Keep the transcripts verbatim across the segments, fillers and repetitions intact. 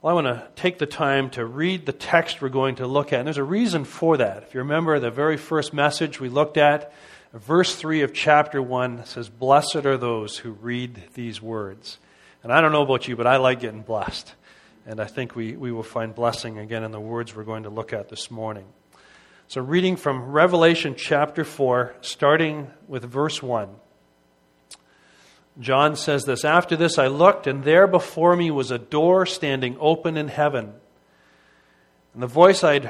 Well, I want to take the time to read the text we're going to look at. And there's a reason for that. If you remember the very first message we looked at, verse three of chapter one says, "Blessed are those who read these words." And I don't know about you, but I like getting blessed. And I think we, we will find blessing again in the words we're going to look at this morning. So reading from Revelation chapter four, starting with verse one. John says this, "After this I looked, and there before me was a door standing open in heaven. And the voice I'd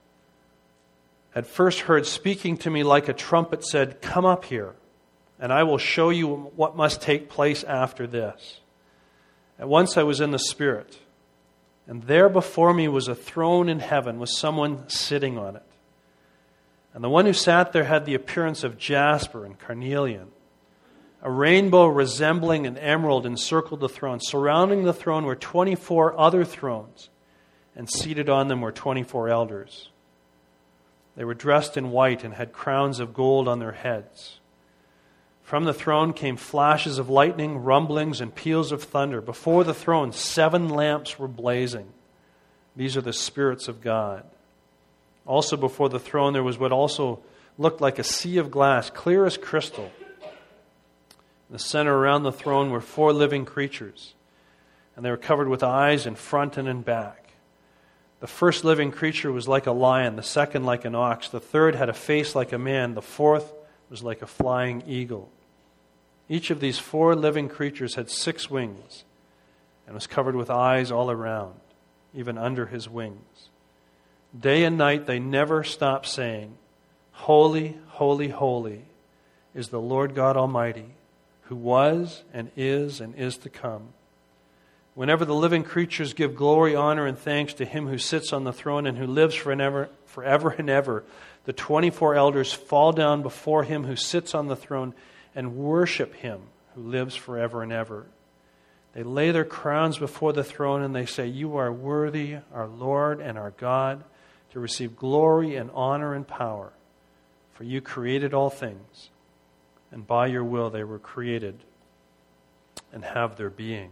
had first heard speaking to me like a trumpet said, 'Come up here, and I will show you what must take place after this.' At once I was in the Spirit, and there before me was a throne in heaven with someone sitting on it. And the one who sat there had the appearance of jasper and carnelian. A rainbow resembling an emerald encircled the throne. Surrounding the throne were twenty-four other thrones, and seated on them were twenty-four elders. They were dressed in white and had crowns of gold on their heads. From the throne came flashes of lightning, rumblings, and peals of thunder. Before the throne, seven lamps were blazing. These are the spirits of God. Also before the throne there was what also looked like a sea of glass, clear as crystal. In the center around the throne were four living creatures, and they were covered with eyes in front and in back. The first living creature was like a lion, the second like an ox, the third had a face like a man, the fourth was like a flying eagle. Each of these four living creatures had six wings and was covered with eyes all around, even under his wings. Day and night they never stopped saying, 'Holy, holy, holy is the Lord God Almighty, who was and is and is to come.' Whenever the living creatures give glory, honor, and thanks to Him who sits on the throne and who lives forever, forever and ever, the twenty-four elders fall down before Him who sits on the throne and worship Him who lives forever and ever. They lay their crowns before the throne and they say, 'You are worthy, our Lord and our God, to receive glory and honor and power, for you created all things, and by your will they were created and have their being.'"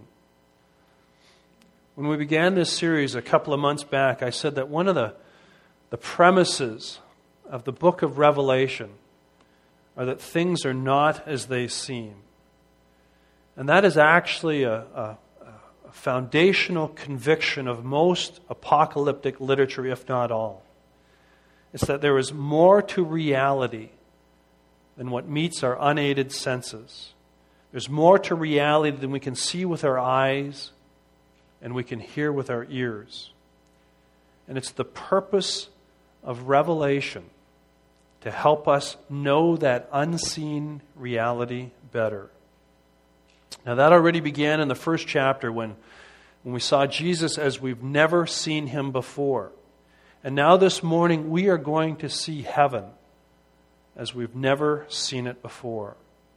When we began this series a couple of months back, I said that one of the, the premises of the book of Revelation are that things are not as they seem. And that is actually a, a, a foundational conviction of most apocalyptic literature, if not all. It's that there is more to reality than what meets our unaided senses. There's more to reality than we can see with our eyes and we can hear with our ears. And it's the purpose of Revelation to help us know that unseen reality better. Now that already began in the first chapter when, when we saw Jesus as we've never seen Him before. And now this morning we are going to see heaven as we've never seen it before.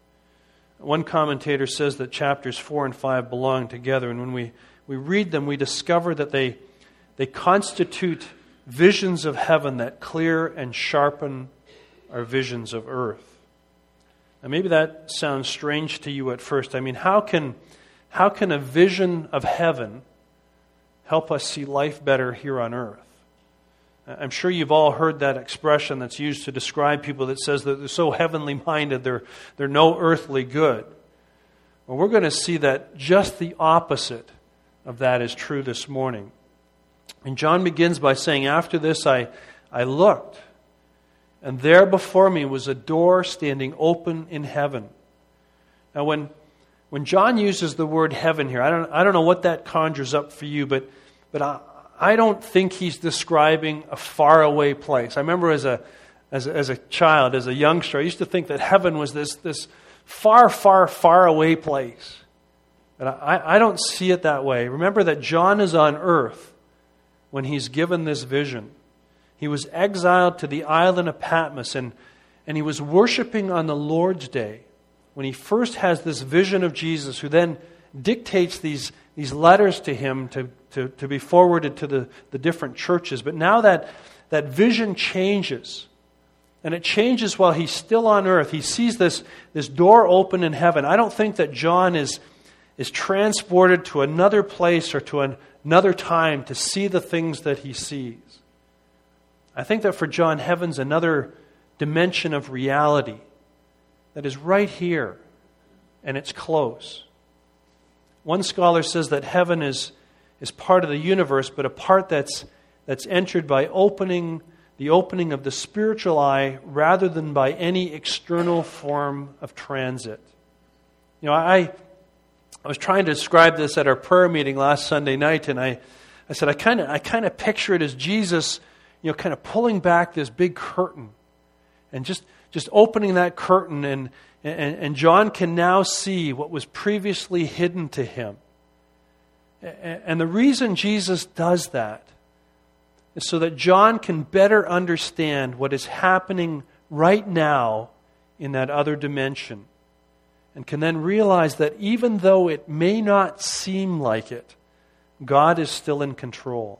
One commentator says that chapters four and five belong together, and when we, we read them, we discover that they, they constitute visions of heaven that clear and sharpen our visions of earth. Now maybe that sounds strange to you at first. I mean, how can, how can a vision of heaven help us see life better here on earth? I'm sure you've all heard that expression that's used to describe people that says that they're so heavenly minded, they're, they're no earthly good. Well, we're going to see that just the opposite of that is true this morning. And John begins by saying, "After this I, I looked, and there before me was a door standing open in heaven." Now when, when John uses the word heaven here, I don't, I don't know what that conjures up for you, but, but I, I don't think he's describing a faraway place. I remember as a, as a as a child, as a youngster, I used to think that heaven was this, this far, far, far away place. But I, I don't see it that way. Remember that John is on earth when he's given this vision. He was exiled to the island of Patmos, and, and he was worshiping on the Lord's Day when he first has this vision of Jesus, who then dictates these, these letters to him to, to, to be forwarded to the, the different churches. But now that, that vision changes, and it changes while he's still on earth. He sees this, this door open in heaven. I don't think that John is, is transported to another place or to an, another time to see the things that he sees. I think that for John, heaven's another dimension of reality that is right here, and it's close. One scholar says that heaven is, is part of the universe, but a part that's, that's entered by opening the opening of the spiritual eye rather than by any external form of transit. You know, I I was trying to describe this at our prayer meeting last Sunday night, and I, I said I kind of I kind of picture it as Jesus, you know, kind of pulling back this big curtain, and just just opening that curtain, and and, and John can now see what was previously hidden to him. And the reason Jesus does that is so that John can better understand what is happening right now in that other dimension, and can then realize that even though it may not seem like it, God is still in control.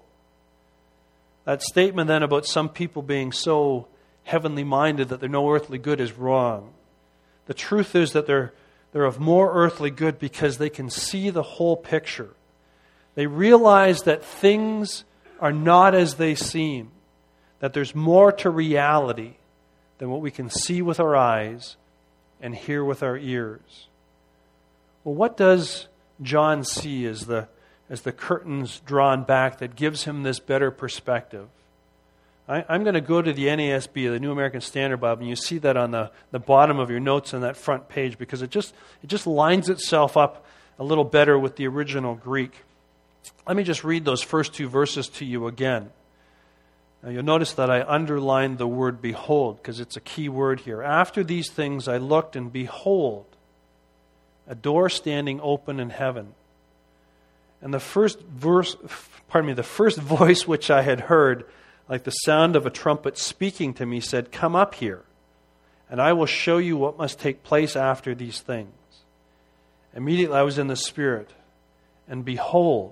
That statement then about some people being so heavenly minded that they're no earthly good is wrong. The truth is that they're, they're of more earthly good because they can see the whole picture. They realize that things are not as they seem, that there's more to reality than what we can see with our eyes and hear with our ears. Well, what does John see as the, as the curtain's drawn back that gives him this better perspective? I, I'm going to go to the N A S B, the New American Standard Bible, and you see that on the, the bottom of your notes on that front page, because it just it just lines itself up a little better with the original Greek. Let me just read those first two verses to you again. Now you'll notice that I underlined the word behold, because it's a key word here. After these things I looked, and behold, a door standing open in heaven. And the first verse, pardon me, the first voice which I had heard, like the sound of a trumpet speaking to me, said, "Come up here, and I will show you what must take place after these things." Immediately I was in the Spirit, and behold,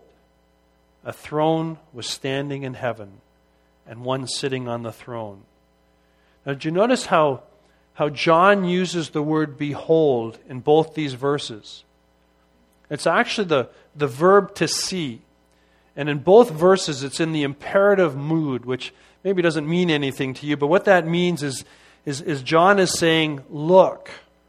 a throne was standing in heaven, and one sitting on the throne. Now, did you notice how, how John uses the word behold in both these verses? It's actually the, the verb to see. And in both verses, it's in the imperative mood, which maybe doesn't mean anything to you, but what that means is, is, is John is saying, look.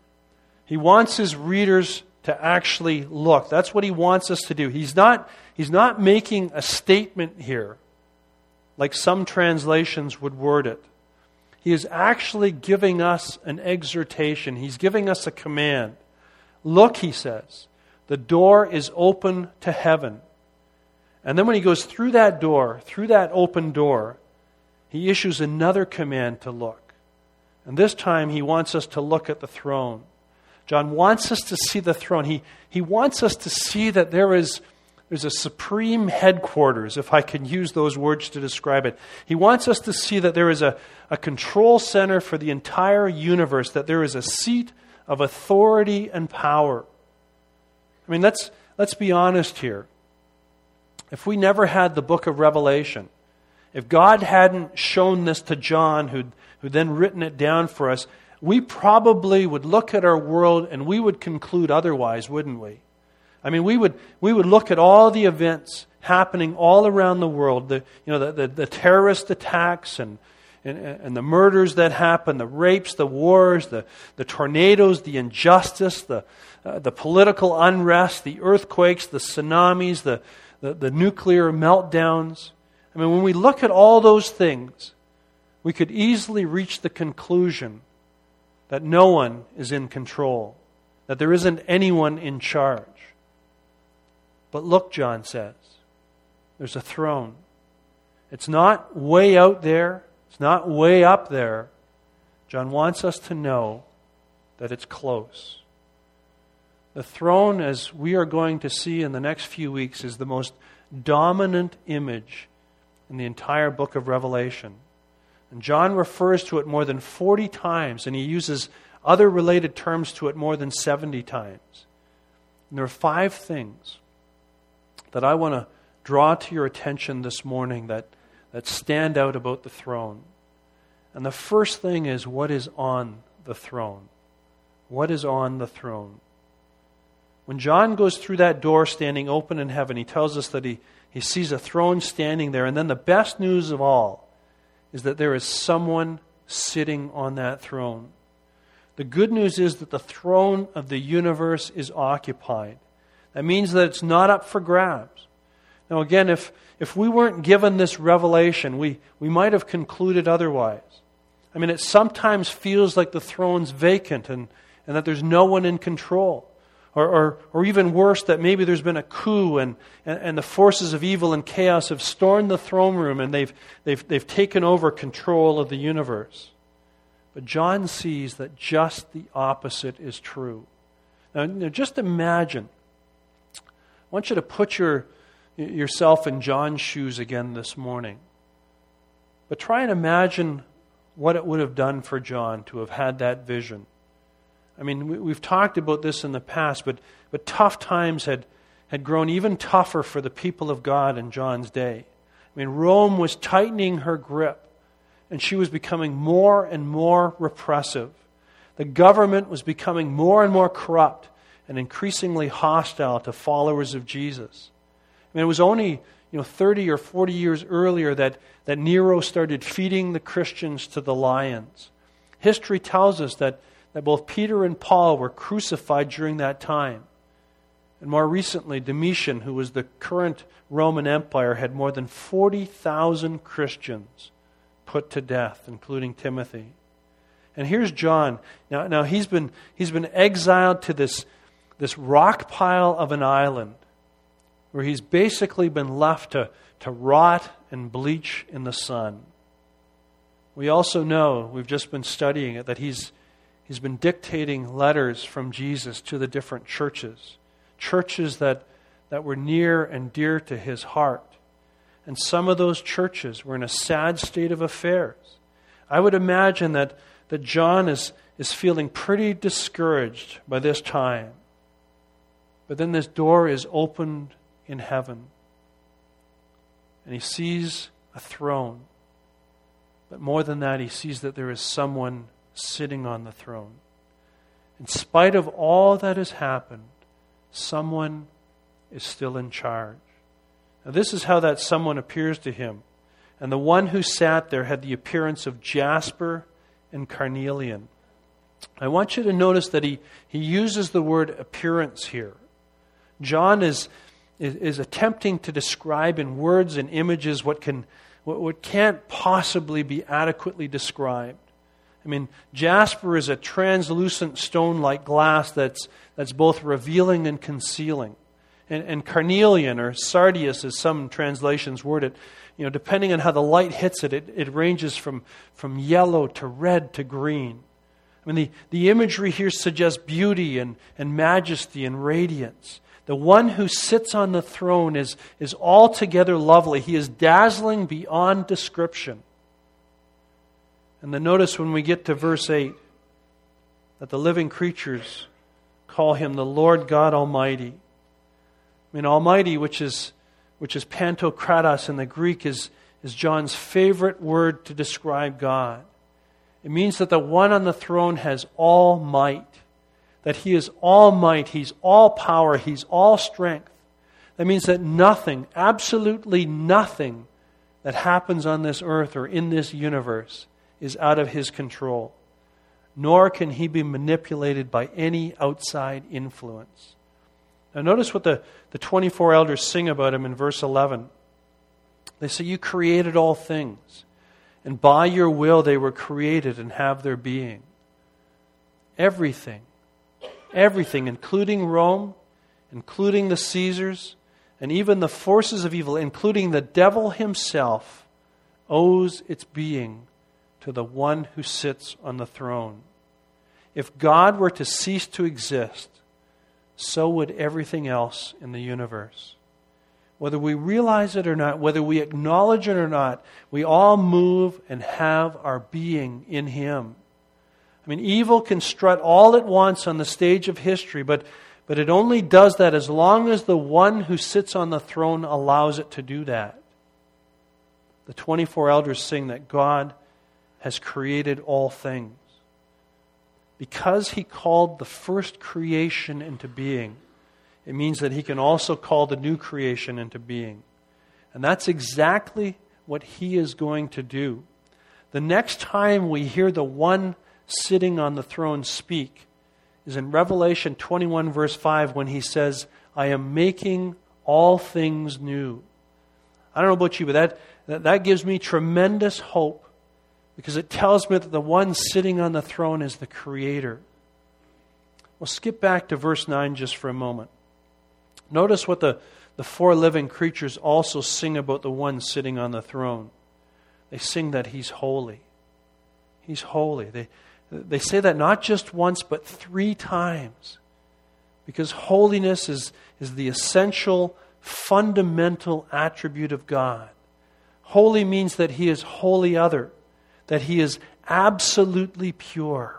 He wants his readers to actually look. That's what he wants us to do. He's not, he's not making a statement here, like some translations would word it. He is actually giving us an exhortation. He's giving us a command. Look, he says, the door is open to heaven. And then when he goes through that door, through that open door, he issues another command to look. And this time he wants us to look at the throne. John wants us to see the throne. He, he wants us to see that there is there's a supreme headquarters, if I can use those words to describe it. He wants us to see that there is a, a control center for the entire universe, that there is a seat of authority and power. I mean, let's, let's be honest here. If we never had the book of Revelation, if God hadn't shown this to John, who'd, who'd then written it down for us, we probably would look at our world and we would conclude otherwise, wouldn't we? I mean, we would we would look at all the events happening all around the world, the you know the, the, the terrorist attacks and, and and the murders that happen, the rapes, the wars, the, the tornadoes, the injustice, the uh, the political unrest, the earthquakes, the tsunamis, the, the the nuclear meltdowns. I mean, when we look at all those things, we could easily reach the conclusion that no one is in control, that there isn't anyone in charge. But look, John says, there's a throne. It's not way out there. It's not way up there. John wants us to know that it's close. The throne, as we are going to see in the next few weeks, is the most dominant image in the entire book of Revelation. And John refers to it more than forty times, and he uses other related terms to it more than seventy times. And there are five things that I want to draw to your attention this morning that, that stand out about the throne. And the first thing is, what is on the throne? What is on the throne? When John goes through that door standing open in heaven, he tells us that he, He sees a throne standing there. And then the best news of all is that there is someone sitting on that throne. The good news is that the throne of the universe is occupied. That means that it's not up for grabs. Now again, if, if we weren't given this revelation, we, we might have concluded otherwise. I mean, it sometimes feels like the throne's vacant and, and that there's no one in control. Or, or, or even worse, that maybe there's been a coup and, and, and the forces of evil and chaos have stormed the throne room and they've, they've, they've taken over control of the universe. But John sees that just the opposite is true. Now, now just imagine. I want you to put your, yourself in John's shoes again this morning. But try and imagine what it would have done for John to have had that vision. I mean, we, we've talked about this in the past, but, but tough times had, had grown even tougher for the people of God in John's day. I mean, Rome was tightening her grip, and she was becoming more and more repressive. The government was becoming more and more corrupt and increasingly hostile to followers of Jesus. I mean, it was only you know thirty or forty years earlier that, that Nero started feeding the Christians to the lions. History tells us that that both Peter and Paul were crucified during that time. And more recently, Domitian, who was the current Roman Empire, had more than forty thousand Christians put to death, including Timothy. And here's John. Now, now he's been he's been exiled to this, this rock pile of an island where he's basically been left to, to rot and bleach in the sun. We also know, we've just been studying it, that he's He's been dictating letters from Jesus to the different churches. Churches that, that were near and dear to his heart. And some of those churches were in a sad state of affairs. I would imagine that, that John is, is feeling pretty discouraged by this time. But then this door is opened in heaven. And he sees a throne. But more than that, he sees that there is someone sitting on the throne. In spite of all that has happened, someone is still in charge. Now, this is how that someone appears to him. And the one who sat there had the appearance of jasper and carnelian. I want you to notice that he, he uses the word appearance here. John is, is, is attempting to describe in words and images what can what, what can't possibly be adequately described. I mean, jasper is a translucent stone-like glass that's that's both revealing and concealing. And, and carnelian, or sardius, as some translations word it, you know, depending on how the light hits it, it, it ranges from, from yellow to red to green. I mean, the, the imagery here suggests beauty and, and majesty and radiance. The one who sits on the throne is, is altogether lovely. He is dazzling beyond description. And then notice when we get to verse eight that the living creatures call him the Lord God Almighty. I mean, Almighty, which is which is Pantokratos in the Greek, is, is John's favorite word to describe God. It means that the one on the throne has all might, that he is all might, he's all power, he's all strength. That means that nothing, absolutely nothing that happens on this earth or in this universe is out of his control, nor can he be manipulated by any outside influence. Now notice what the, the twenty-four elders sing about him in verse eleven. They say, you created all things, and by your will they were created and have their being. Everything, everything, including Rome, including the Caesars, and even the forces of evil, including the devil himself, owes its being to the one who sits on the throne. If God were to cease to exist, so would everything else in the universe. Whether we realize it or not, whether we acknowledge it or not, we all move and have our being in him. I mean, evil can strut all it wants on the stage of history, but, but it only does that as long as the one who sits on the throne allows it to do that. The twenty-four elders sing that God has created all things. Because he called the first creation into being, it means that he can also call the new creation into being. And that's exactly what he is going to do. The next time we hear the one sitting on the throne speak is in Revelation twenty-one, verse five, when he says, I am making all things new. I don't know about you, but that, that, that gives me tremendous hope, because it tells me that the one sitting on the throne is the Creator. We'll skip back to verse nine just for a moment. Notice what the, the four living creatures also sing about the one sitting on the throne. They sing that He's holy. He's holy. They, they say that not just once, but three times. Because holiness is, is the essential, fundamental attribute of God. Holy means that He is wholly other, that He is absolutely pure.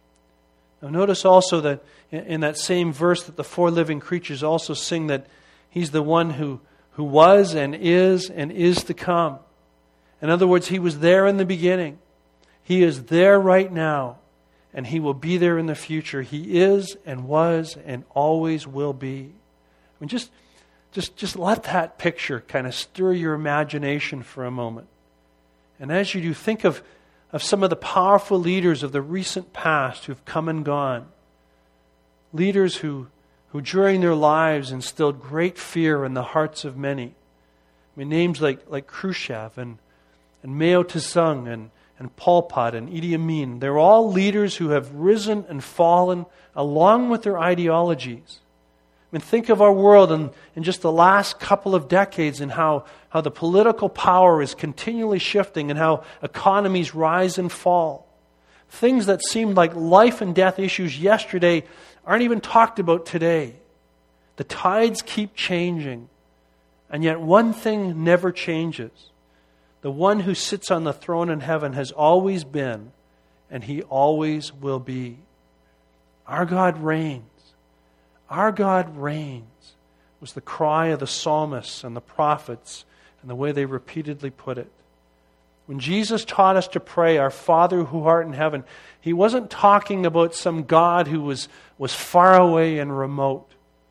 Now notice also that in that same verse that the four living creatures also sing that He's the one who, who was and is and is to come. In other words, He was there in the beginning. He is there right now. And He will be there in the future. He is and was and always will be. I mean, just, just, just let that picture kind of stir your imagination for a moment. And as you do, think of, of some of the powerful leaders of the recent past who've come and gone. Leaders who, who during their lives instilled great fear in the hearts of many. I mean, names like, like Khrushchev and, and Mao Zedong and, and Pol Pot and Idi Amin. They're all leaders who have risen and fallen along with their ideologies. I mean, think of our world in, in just the last couple of decades and how, how the political power is continually shifting and how economies rise and fall. Things that seemed like life and death issues yesterday aren't even talked about today. The tides keep changing. And yet one thing never changes. The one who sits on the throne in heaven has always been, and He always will be. Our God reigns. Our God reigns, was the cry of the psalmists and the prophets and the way they repeatedly put it. When Jesus taught us to pray, Our Father who art in heaven, He wasn't talking about some God who was, was far away and remote.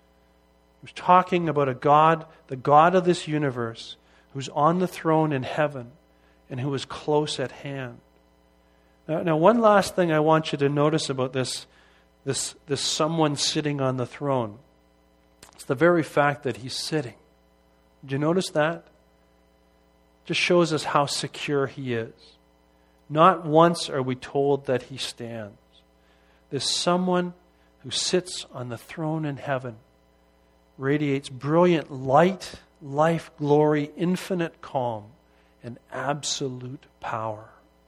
He was talking about a God, the God of this universe, who's on the throne in heaven and who is close at hand. Now, now one last thing I want you to notice about this, this, this someone sitting on the throne. It's the very fact that He's sitting. Did you notice that? Just shows us how secure He is. Not once are we told that He stands. This someone who sits on the throne in heaven radiates brilliant light, life, glory, infinite calm, and absolute power.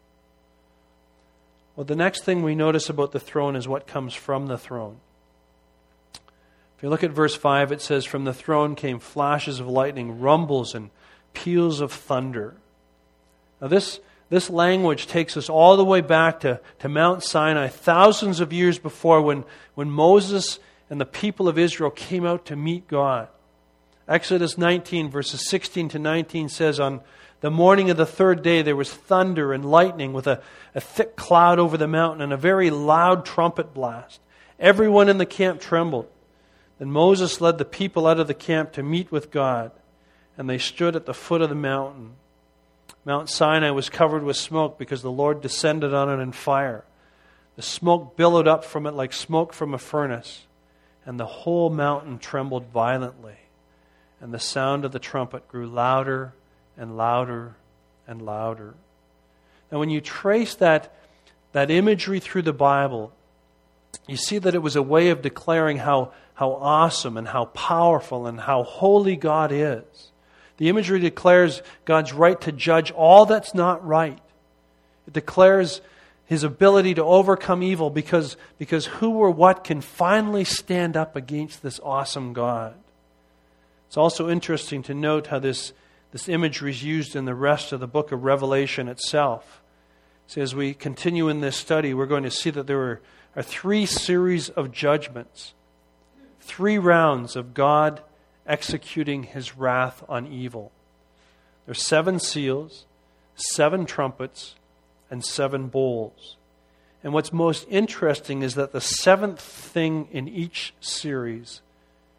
Well, the next thing we notice about the throne is what comes from the throne. If you look at verse five, it says, from the throne came flashes of lightning, rumbles, and peals of thunder. Now this, this language takes us all the way back to, to Mount Sinai, thousands of years before when, when Moses and the people of Israel came out to meet God. Exodus nineteen, verses sixteen to nineteen says, on the morning of the third day there was thunder and lightning with a, a thick cloud over the mountain and a very loud trumpet blast. Everyone in the camp trembled. Then Moses led the people out of the camp to meet with God, and they stood at the foot of the mountain. Mount Sinai was covered with smoke because the Lord descended on it in fire. The smoke billowed up from it like smoke from a furnace, and the whole mountain trembled violently. And the sound of the trumpet grew louder and louder and louder. Now when you trace that, that imagery through the Bible, you see that it was a way of declaring how, how awesome and how powerful and how holy God is. The imagery declares God's right to judge all that's not right. It declares His ability to overcome evil because, because who or what can finally stand up against this awesome God. It's also interesting to note how this, this imagery is used in the rest of the book of Revelation itself. So as we continue in this study, we're going to see that there are, are three series of judgments, three rounds of God executing His wrath on evil. There's seven seals, seven trumpets, and seven bowls. And what's most interesting is that the seventh thing in each series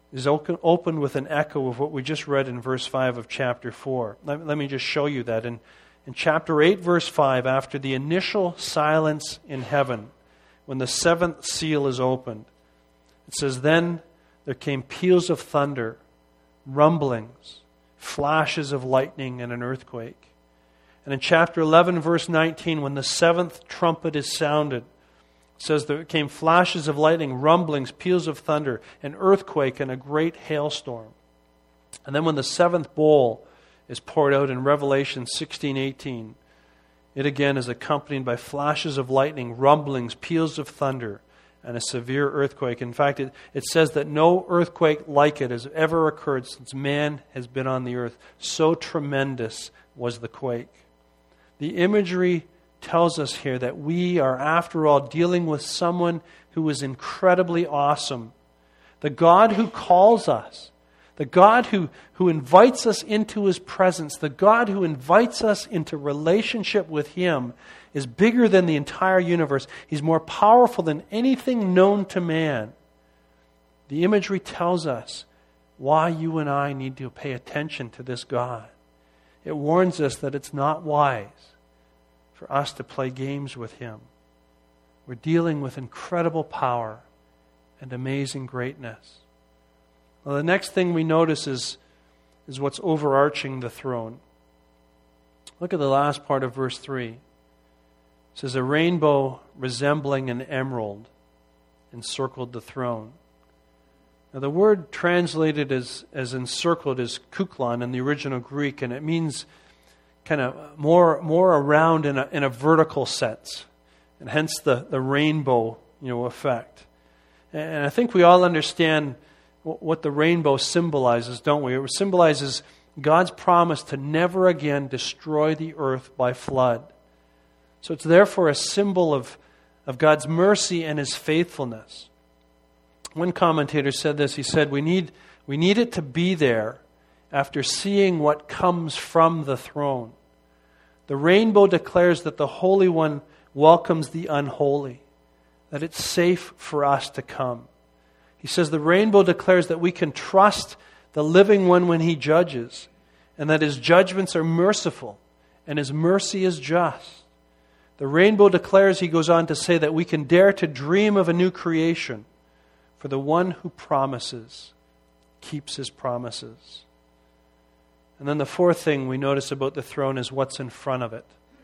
is opened with an echo of what we just read in verse five of chapter four. Let, let me just show you that. In, in chapter eight, verse five, after the initial silence in heaven, when the seventh seal is opened, it says, "Then there came peals of thunder, rumblings, flashes of lightning, and an earthquake." And in chapter eleven, verse nineteen, when the seventh trumpet is sounded, it says there came flashes of lightning, rumblings, peals of thunder, an earthquake, and a great hailstorm. And then when the seventh bowl is poured out in Revelation sixteen eighteen, it again is accompanied by flashes of lightning, rumblings, peals of thunder, and a severe earthquake. In fact, it, it says that no earthquake like it has ever occurred since man has been on the earth. So tremendous was the quake. The imagery tells us here that we are, after all, dealing with someone who is incredibly awesome. The God who calls us, the God who, who invites us into His presence, the God who invites us into relationship with Him is bigger than the entire universe. He's more powerful than anything known to man. The imagery tells us why you and I need to pay attention to this God. It warns us that it's not wise for us to play games with Him. We're dealing with incredible power and amazing greatness. Well, the next thing we notice is, is what's overarching the throne. Look at the last part of verse three. It says, "A rainbow resembling an emerald encircled the throne." Now the word translated as, as encircled is kuklon in the original Greek, and it means kind of more more around in a in a vertical sense, and hence the, the rainbow, you know, effect. And I think we all understand what the rainbow symbolizes, don't we? It symbolizes God's promise to never again destroy the earth by flood. So it's therefore a symbol of, of God's mercy and His faithfulness. One commentator said this. He said, we need, we need it to be there after seeing what comes from the throne. The rainbow declares that the Holy One welcomes the unholy, that it's safe for us to come. He says the rainbow declares that we can trust the living one when He judges, and that His judgments are merciful and His mercy is just. The rainbow declares, he goes on to say, that we can dare to dream of a new creation, for the one who promises keeps His promises. And then the fourth thing we notice about the throne is what's in front of it.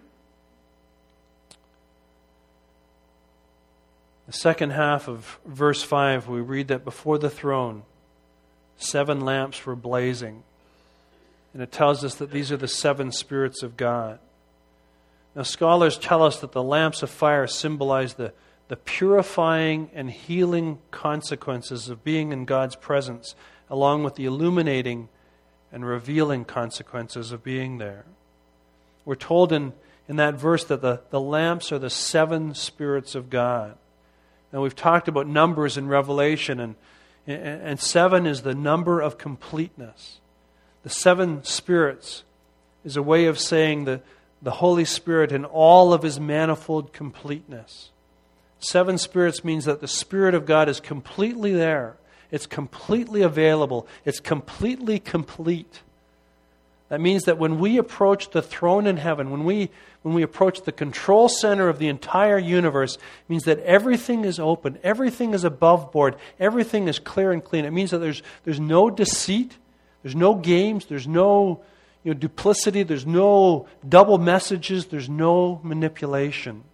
The second half of verse five, we read that before the throne, seven lamps were blazing. And it tells us that these are the seven spirits of God. Now, scholars tell us that the lamps of fire symbolize the, the purifying and healing consequences of being in God's presence, along with the illuminating and revealing consequences of being there. We're told in, in that verse that the, the lamps are the seven spirits of God. Now, we've talked about numbers in Revelation, and, and seven is the number of completeness. The seven spirits is a way of saying the, the Holy Spirit in all of His manifold completeness. Seven spirits means that the Spirit of God is completely there. It's completely available. It's completely complete. That means that when we approach the throne in heaven, when we when we approach the control center of the entire universe, it means that everything is open, everything is above board, everything is clear and clean. It means that there's there's no deceit, there's no games, there's no you know duplicity, there's no double messages, there's no manipulation.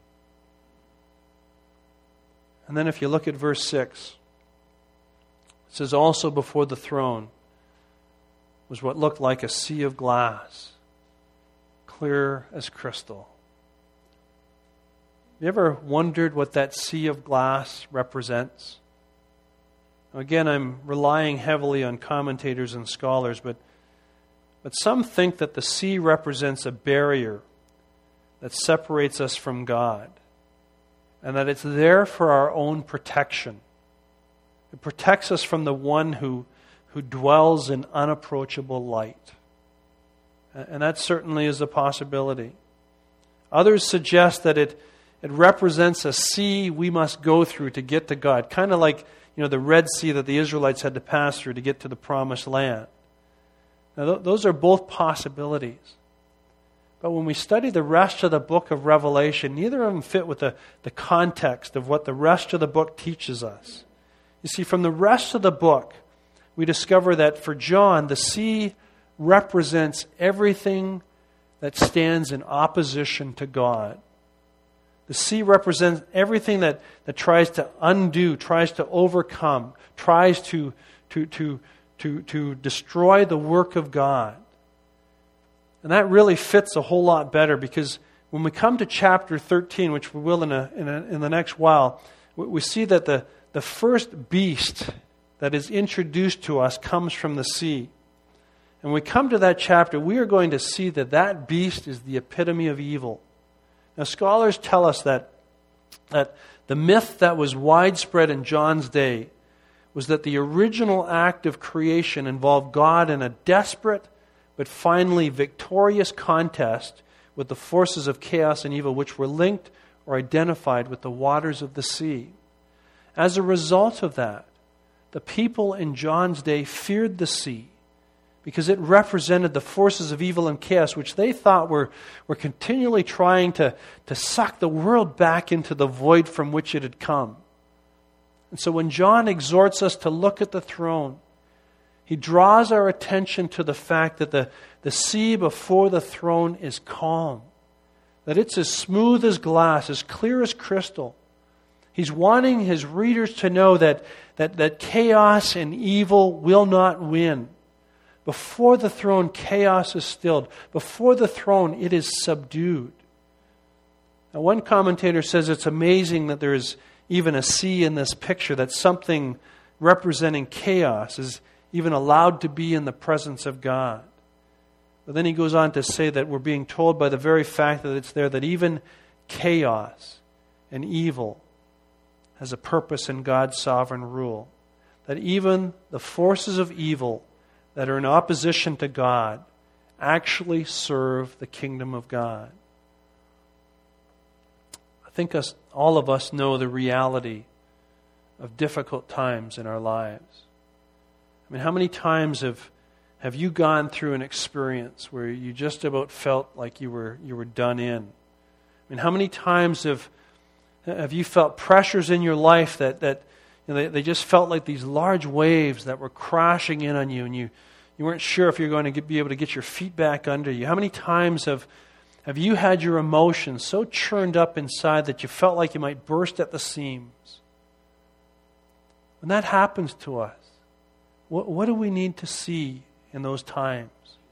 And then if you look at verse six, it says, also before the throne was what looked like a sea of glass, clear as crystal. Have you ever wondered what that sea of glass represents? Now again, I'm relying heavily on commentators and scholars, but, but some think that the sea represents a barrier that separates us from God, and that it's there for our own protection. It protects us from the one who, who dwells in unapproachable light. And that certainly is a possibility. Others suggest that it, it represents a sea we must go through to get to God. Kind of like, you know, the Red Sea that the Israelites had to pass through to get to the Promised Land. Now, th- those are both possibilities. But when we study the rest of the book of Revelation, neither of them fit with the, the context of what the rest of the book teaches us. You see, from the rest of the book, we discover that for John, the sea represents everything that stands in opposition to God. The sea represents everything that, that tries to undo, tries to overcome, tries to, to, to, to, to destroy the work of God. And that really fits a whole lot better, because when we come to chapter thirteen, which we will in, a, in, a, in the next while, we, we see that the, the first beast that is introduced to us comes from the sea. And when we come to that chapter, we are going to see that that beast is the epitome of evil. Now, scholars tell us that, that the myth that was widespread in John's day was that the original act of creation involved God in a desperate but finally victorious contest with the forces of chaos and evil, which were linked or identified with the waters of the sea. As a result of that, the people in John's day feared the sea because it represented the forces of evil and chaos, which they thought were, were continually trying to, to suck the world back into the void from which it had come. And so when John exhorts us to look at the throne, he draws our attention to the fact that the, the sea before the throne is calm, that it's as smooth as glass, as clear as crystal. He's wanting his readers to know that, that, that chaos and evil will not win. Before the throne, chaos is stilled. Before the throne, it is subdued. Now, one commentator says it's amazing that there is even a sea in this picture, that something representing chaos is even allowed to be in the presence of God. But then he goes on to say that we're being told by the very fact that it's there that even chaos and evil has a purpose in God's sovereign rule. That even the forces of evil that are in opposition to God actually serve the kingdom of God. I think us, all of us know the reality of difficult times in our lives. I mean, how many times have have you gone through an experience where you just about felt like you were you were done in? I mean, how many times have have you felt pressures in your life that that you know, they, they just felt like these large waves that were crashing in on you, and you you weren't sure if you're going to get, be able to get your feet back under you? How many times have have you had your emotions so churned up inside that you felt like you might burst at the seams? When that happens to us, What, what do we need to see in those times?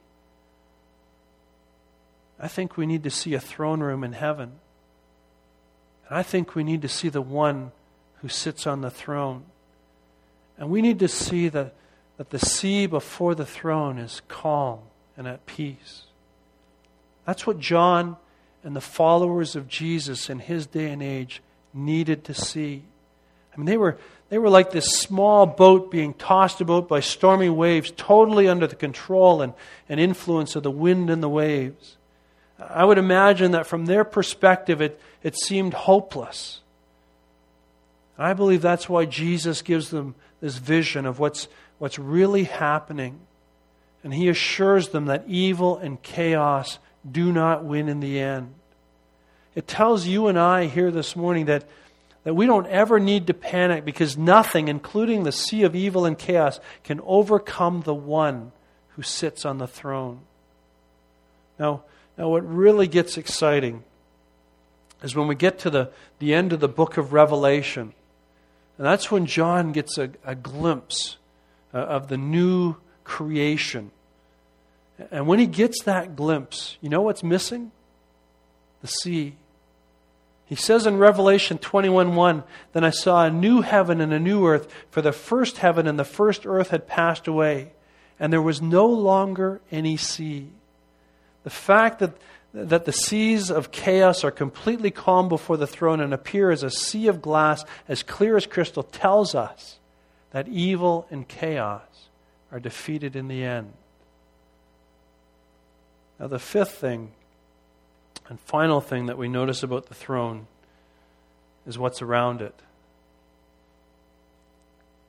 I think we need to see a throne room in heaven. And I think we need to see the one who sits on the throne. And we need to see that, that the sea before the throne is calm and at peace. That's what John and the followers of Jesus in his day and age needed to see. I mean, they were they were like this small boat being tossed about by stormy waves, totally under the control and, and influence of the wind and the waves. I would imagine that from their perspective, it, it seemed hopeless. I believe that's why Jesus gives them this vision of what's, what's really happening. And he assures them that evil and chaos do not win in the end. It tells you and I here this morning that That we don't ever need to panic, because nothing, including the sea of evil and chaos, can overcome the one who sits on the throne. Now, now what really gets exciting is when we get to the, the end of the book of Revelation. And that's when John gets a, a glimpse uh, of the new creation. And when he gets that glimpse, you know what's missing? The sea. He says in Revelation twenty-one one, "Then I saw a new heaven and a new earth, for the first heaven and the first earth had passed away, and there was no longer any sea." The fact that, that the seas of chaos are completely calm before the throne and appear as a sea of glass as clear as crystal tells us that evil and chaos are defeated in the end. Now, the fifth thing and final thing that we notice about the throne is what's around it.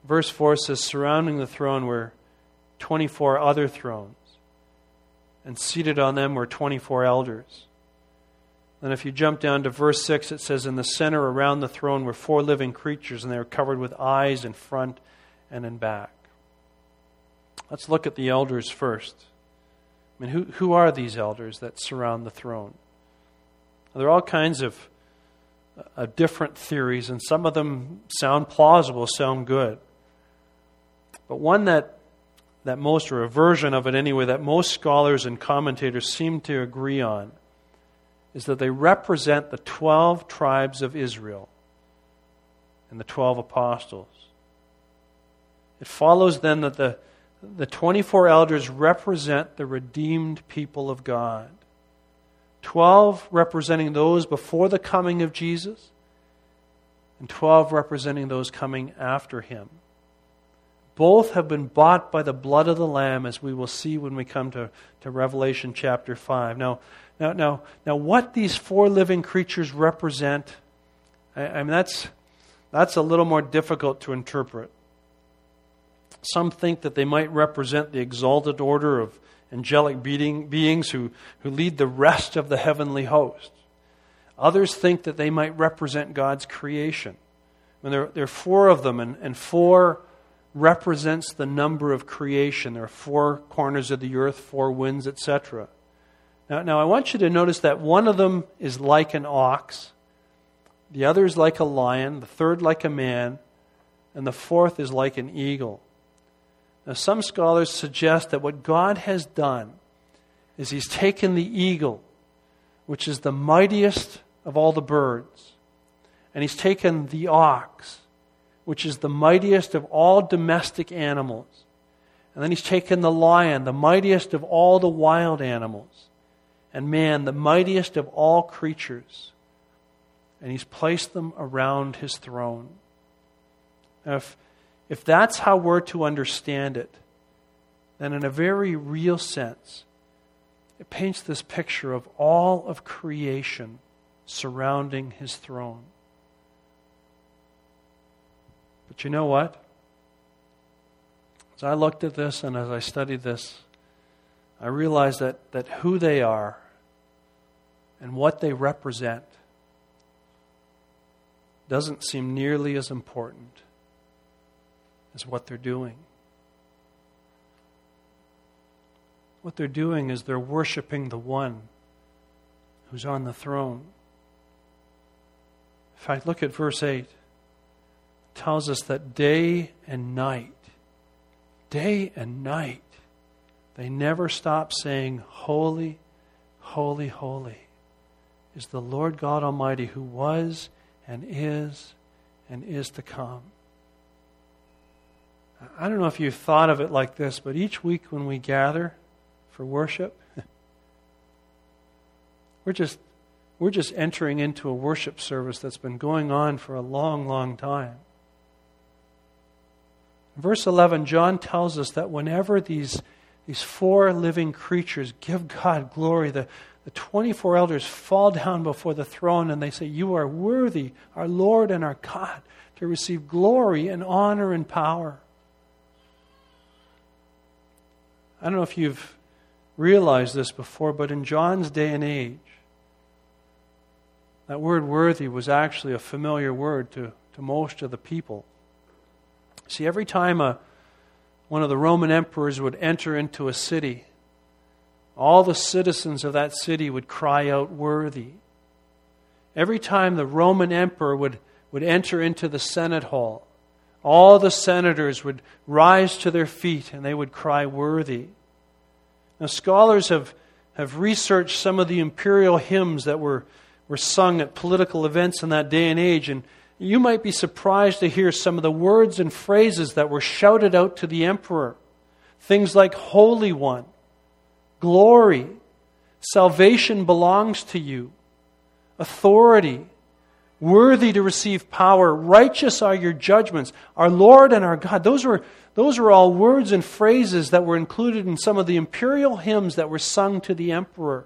Verse four says, surrounding the throne were twenty-four other thrones, and seated on them were twenty-four elders. Then if you jump down to verse six, it says, in the center around the throne were four living creatures, and they were covered with eyes in front and in back. Let's look at the elders first. I mean, who, who are these elders that surround the throne? There are all kinds of uh, different theories, and some of them sound plausible, sound good. But one that, that most, or a version of it anyway, that most scholars and commentators seem to agree on, is that they represent the twelve tribes of Israel and the twelve apostles. It follows then that the, the twenty-four elders represent the redeemed people of God. Twelve representing those before the coming of Jesus, and twelve representing those coming after Him. Both have been bought by the blood of the Lamb, as we will see when we come to, to Revelation chapter five. Now, now, now, now, what these four living creatures represent, I, I mean, that's, that's a little more difficult to interpret. Some think that they might represent the exalted order of angelic being, beings who, who lead the rest of the heavenly host. Others think that they might represent God's creation. And there, there are four of them, and, and four represents the number of creation. There are four corners of the earth, four winds, et cetera. Now, now I want you to notice that one of them is like an ox, the other is like a lion, the third like a man, and the fourth is like an eagle. Now, some scholars suggest that what God has done is He's taken the eagle, which is the mightiest of all the birds, and He's taken the ox, which is the mightiest of all domestic animals, and then He's taken the lion, the mightiest of all the wild animals, and man, the mightiest of all creatures, and He's placed them around His throne. Now, if If that's how we're to understand it, then in a very real sense, it paints this picture of all of creation surrounding His throne. But you know what? As I looked at this and as I studied this, I realized that, that who they are and what they represent doesn't seem nearly as important as what they're doing. What they're doing is they're worshiping the one who's on the throne. In fact, look at verse eight. It tells us that day and night, day and night, they never stop saying, holy, holy, holy is the Lord God Almighty, who was and is and is to come. I don't know if you've thought of it like this, but each week when we gather for worship, we're just we're just entering into a worship service that's been going on for a long, long time. In verse eleven, John tells us that whenever these, these four living creatures give God glory, the, the twenty-four elders fall down before the throne and they say, you are worthy, our Lord and our God, to receive glory and honor and power. I don't know if you've realized this before, but in John's day and age, that word worthy was actually a familiar word to, to most of the people. See, every time a, one of the Roman emperors would enter into a city, all the citizens of that city would cry out, worthy. Every time the Roman emperor would, would enter into the Senate hall, all the senators would rise to their feet and they would cry, worthy. Now, scholars have, have researched some of the imperial hymns that were, were sung at political events in that day and age, and you might be surprised to hear some of the words and phrases that were shouted out to the emperor. Things like Holy One, glory, salvation belongs to you, authority, worthy to receive power, righteous are your judgments, our Lord and our God. Those were, those were all words and phrases that were included in some of the imperial hymns that were sung to the emperor.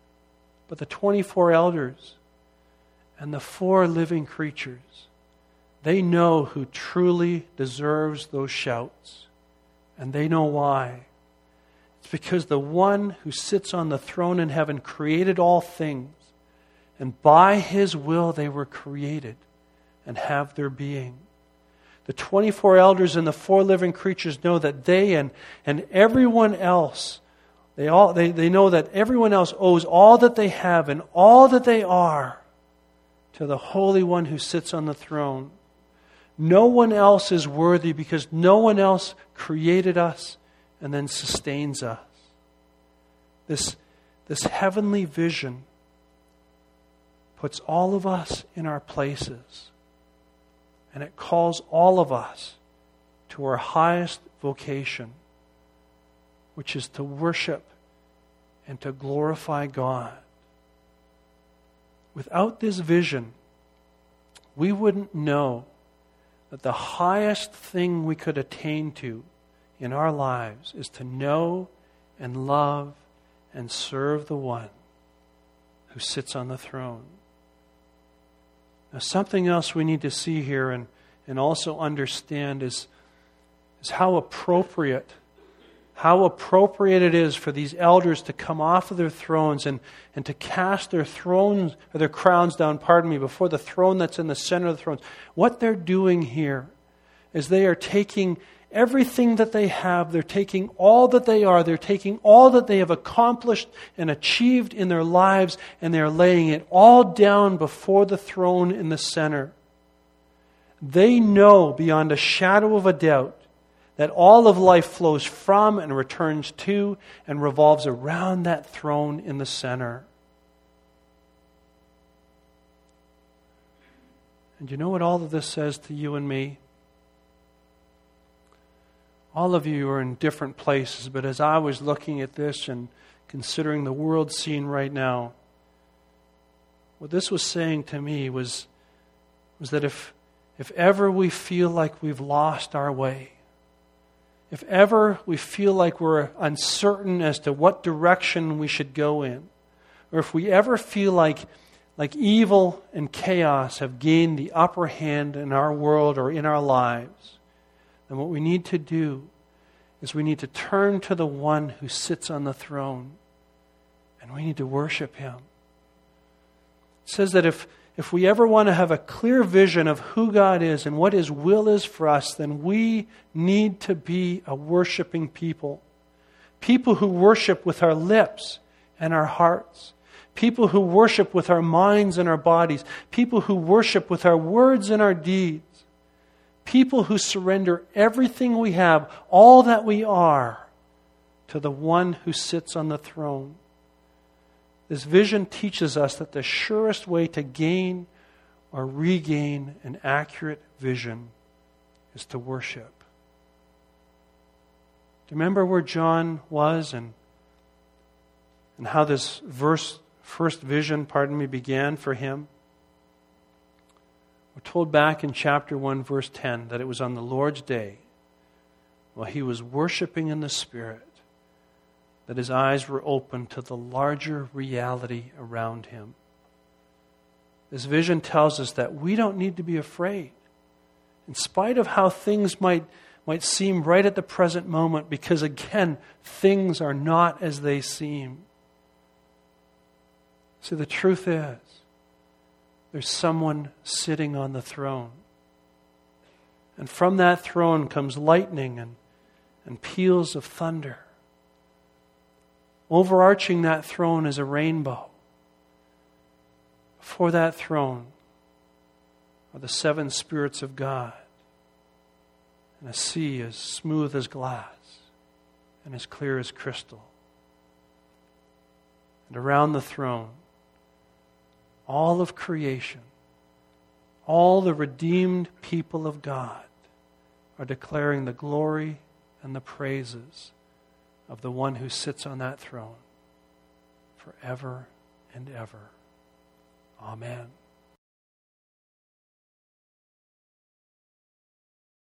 But the twenty-four elders and the four living creatures, They know who truly deserves those shouts. And they know why. It's because the one who sits on the throne in heaven created all things. And by His will they were created and have their being. The twenty-four elders and the four living creatures know that they and, and everyone else, they all they, they know that everyone else owes all that they have and all that they are to the Holy One who sits on the throne. No one else is worthy because no one else created us and then sustains us. This, this heavenly vision puts all of us in our places, and it calls all of us to our highest vocation, which is to worship and to glorify God. Without this vision, we wouldn't know that the highest thing we could attain to in our lives is to know and love and serve the one who sits on the throne. Now, something else we need to see here and, and also understand is, is how appropriate, how appropriate it is for these elders to come off of their thrones and, and to cast their thrones or their crowns down, pardon me, before the throne that's in the center of the thrones. What they're doing here is they are taking everything that they have, they're taking all that they are, they're taking all that they have accomplished and achieved in their lives, and they're laying it all down before the throne in the center. They know beyond a shadow of a doubt that all of life flows from and returns to and revolves around that throne in the center. And you know what all of this says to you and me? All of you are in different places, but as I was looking at this and considering the world scene right now, what this was saying to me was, was that if, if ever we feel like we've lost our way, if ever we feel like we're uncertain as to what direction we should go in, or if we ever feel like, like evil and chaos have gained the upper hand in our world or in our lives, then what we need to do is we need to turn to the one who sits on the throne, and we need to worship Him. It says that if, if we ever want to have a clear vision of who God is and what His will is for us, then we need to be a worshiping people. People who worship with our lips and our hearts. People who worship with our minds and our bodies. People who worship with our words and our deeds. People who surrender everything we have, all that we are, to the one who sits on the throne. This vision teaches us that the surest way to gain or regain an accurate vision is to worship. Do you remember where John was and, and how this verse, first vision, pardon me, began for him? We're told back in chapter one, verse ten, that it was on the Lord's day, while he was worshiping in the Spirit, that his eyes were opened to the larger reality around him. This vision tells us that we don't need to be afraid, in spite of how things might, might seem right at the present moment, because again, things are not as they seem. See, the truth is, there's someone sitting on the throne. And from that throne comes lightning and, and peals of thunder. Overarching that throne is a rainbow. Before that throne are the seven spirits of God, and a sea as smooth as glass and as clear as crystal. And around the throne, all of creation, all the redeemed people of God are declaring the glory and the praises of the one who sits on that throne forever and ever. Amen.